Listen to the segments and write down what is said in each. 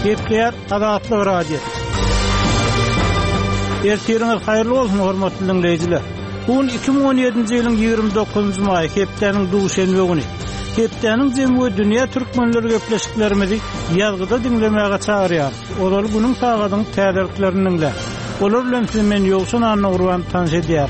Gepler Azatlyk Radio. Ertiriniz hayırlı olsun hormatly dinleyijiler. Bugün 2017-nji ýylyň 29-njy maý, hepdeniň duşenbe güni. Hepdeniň jemgy dünýä türkmenleri gepleşiklerimizi ýazgyda dinlemäge çagyrýar. Olar bunyň sagadyň täderliklerini dinler. Olar bilen men ýogsun anny urwan tanış edýär.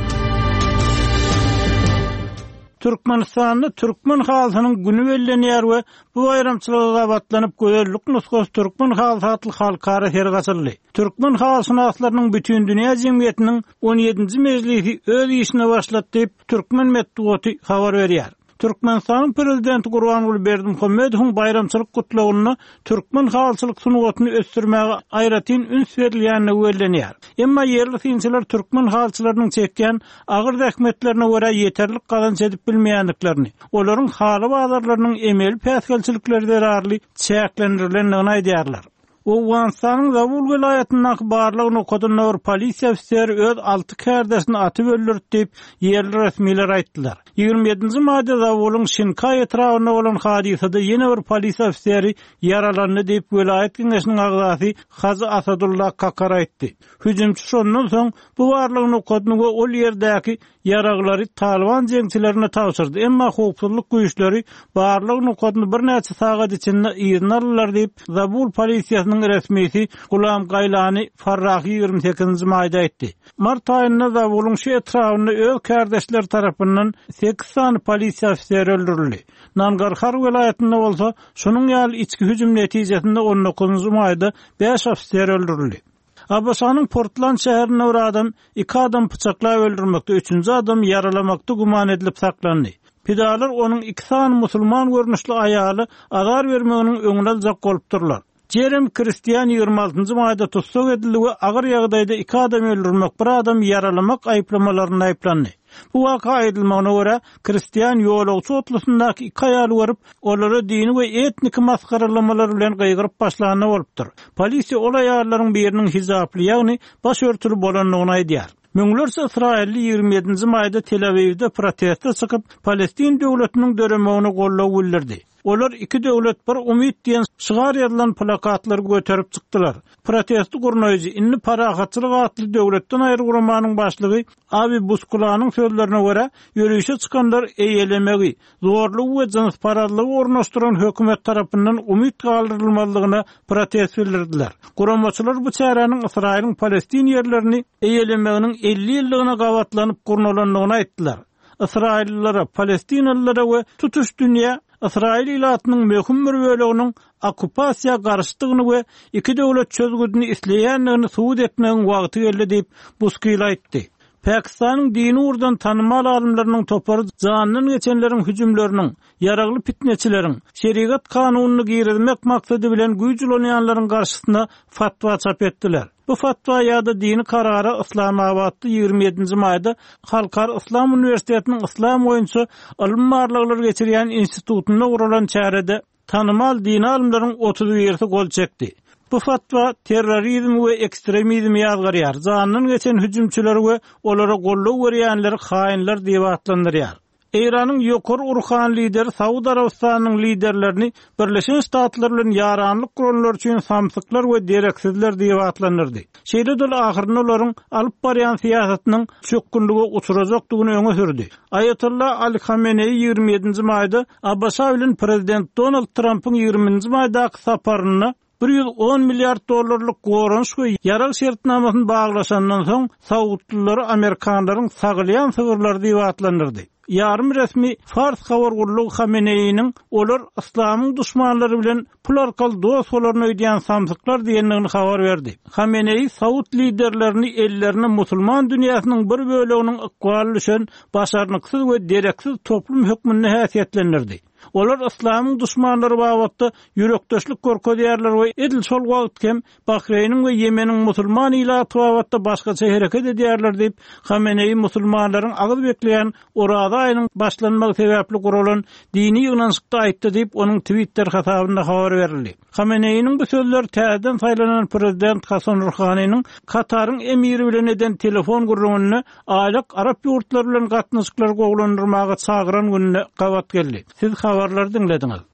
Türkmenistanda Türkmen halkynyň güni bellenýär we bu bayramçylyga batlanyp gözellik nusgasy Türkmen halky halkara hergaçyly. Türkmen halkynyň aslarynyň bütün dünýä jemgyýetiniň 17-nji mejlisi öz işine başlatdy diýip Türkmen medeniýeti habar berýär. Türkmenistanyň prezidenti Gurbanuly Berdimuhammedowyň bayramçylyk gutlawyny Türkmen halçylyk sunuwatyny ösdürmäge aýratyn üns berilýäni bellenýär. Emma yerli synçylar Türkmen halçylarynyň çekýän agyr zähmetlerine görä ýeterlik gazanç edip bilmeýänliklerini, olaryň haly bazarlarynyň emeli päsgelçilikleri derarly çäklendirilýändigini aýdýarlar. Owganstanyň Zabul welaýatynyň barlygyny okodanlar polisiýa ofiseri öz 6 kardeşini atyp öldürdi diýip yerli resmiler aýtdylar. 27-nji maýda Zabul'un Şinkay etrawyna bolan hadisede ýene bir polisiýa ofiseri yaralandy diýip welaýat keňeşiniň agzasy Hazy Asadullah Kakar aýtdy. Hüjümçi şondan soň bu barlygyny okodanlar ol ýerdäki yaraglary Taliban jeňçilerine tapşyrdy. Emma howpsuzlyk güýçleri barlygyny okodany bir näçe sagat içinde ýygyny aldylar diýip Zabul polisiýasynyň resmisi Gulam Gaýlany Farrahy 28-nji maýda aýtdy. Mart aýynda Zabul'un şu etrawyna öz kardeşler tarapyndan 8 sany polisiýa ofiseri öldürildi. Nangarhar welaýatynda bolsa, şonuň ýaly içki hüjüm netijesinde 19-njy maýda 5 ofiseri öldürildi. Abbasanyň Portland şäherinde bir adam 2 adam pyçaklap öldürmekde, 3-nji adam yaralamakda guman edilip saklandy. Pidalar onuň 2 sany musulman görnüşli aýaly azar bermeginiň öňüne jak bolup durlar. Jerem Kristian 26-njy maýda tutsak edildi we agyr ýagdaýda 2 adam öldürmek, 1 adam yaralamak aýplamalaryna aýplandy. Bu waka aýdylmagyna görä, Kristian ýolagçy otlusyndaky 2 aýaly görüp, olary dini we etnik maskaralamalar bilen gaýgyryp başlanyny bolupdyr. Polisiýa ol aýallaryň biriniň hijaply, ýagny baş örtüli bolanlygyny aýdýar. Müňlerçe Israilli 27-nji maýda Tel Avivde protesta çykyp, Palestin döwletiniň döremeğini gollaw bildirdi. Olar 2 döwlet bir umyt diýen şygar ýazylan plakatlary göterip çykdylar. Protesti gurnaýjy inni parahatçylyk atly döwletden aýrgurmanyň başlygy Abi Buskulanyň sözlerine görä, ýörüşe çykanlar eýelemegi, zorlugy we jyns paradlygy ornaşdyran hökümet tarapyndan umyt galdyrylmalygyna protest bildirdiler. Guramaçylar bu çäranyň Israiliň Palestin ýerlerini eýelemeginiň 50 ýyllygına gawatlanyp gurnalandygyny aýtdylar. Israillilere, Palestinalılara we tutuş dünýä İsrail ilatynyň möhüm bir böleginiň okupasiýa garşdygyny we 2 döwlet çözgüdini isleýändigini suwut etmegiň wagty geldi diýip Buskil aýtdy. Pakistanyň dini urdan tanymal alimlerining topary janyny geçenleriň hüjümleriniň, yaragly fitneçileriň, şeriat kanunyny giýirmek maksady bilen güýjülenýänleriň garşysyna fatwa çap etdiler. Bu fatwa ýa-da dini karary Islamabadda 27-nji maýda Halkar Islam Üniversitetiniň Islam boýunça ilim barlyklary geçirýän institutuna guralan çärede tanymal dini alimleriň 31-si gol çekdi. Bu fatwa terrorizm we ekstremizm ýazgarýar, janyny geçen hüjümçiler we olara gollaw berýänleri hainler diýip atlandyrýar. Eýranyň ýokary urhan lideri Saudi Arabistanynyň liderlerini Birleşen Ştatlar bilen ýaranlyk guranlar üçin samsyklar we dereksizler diýip atlandyrdy. Şeýle dol ahyryny olaryň alyp barýan siýasatynyň çökkünligi uçurajakdygyny öňe sürdi. Ayatollah Ali Khamenei 27-nji maýda Abbasa bilen prezident Donald Trump'yň 20-nji maýdaky saparyny $110 milyar goranç we ýarag şertnamasyny baglaşandan soň Saudlylary Amerikanlaryň sagylýan sygyrlary diýip atlandyrdy. Yarım resmi Fars habargurluğu Khamenei'nin olar İslam'ın düşmanları bilen pul arkaly dost olaryny öýdýän samsyklar diýendigini habar berdi. Khamenei Saud liderlerini ellerine musulman dünýäsiniň bir böleginiň ykbaly düşen başarnyksız we dereksiz toplum hökmüne häsiýetlendirdi. Olar İslam'ın düşmanları babatda yürekdöşlük gorkodýarlar we edil sol wagtkem Bahreýniň we Ýemeniň musulman ilaty babatda başgaça hereket edýärler diýip Khamenei musulmanlaryň agyr bekleýän Orada aýynyň başlanmagy sebäpli guralan dini ýygnançykda aýtdy diýip onuň Twitter hasabynda habar berildi. Khamenei'nin bu sözleri täzeden saýlanan prezident Hasan Rouhanyň Kataryň emiri bilen eden telefon gurulmagyny aýlak Arap ýurtlary bilen gatnaşyklar gowlandyrmaga çagyran gününe gawat geldi. Siz habarlary dinlediňiz.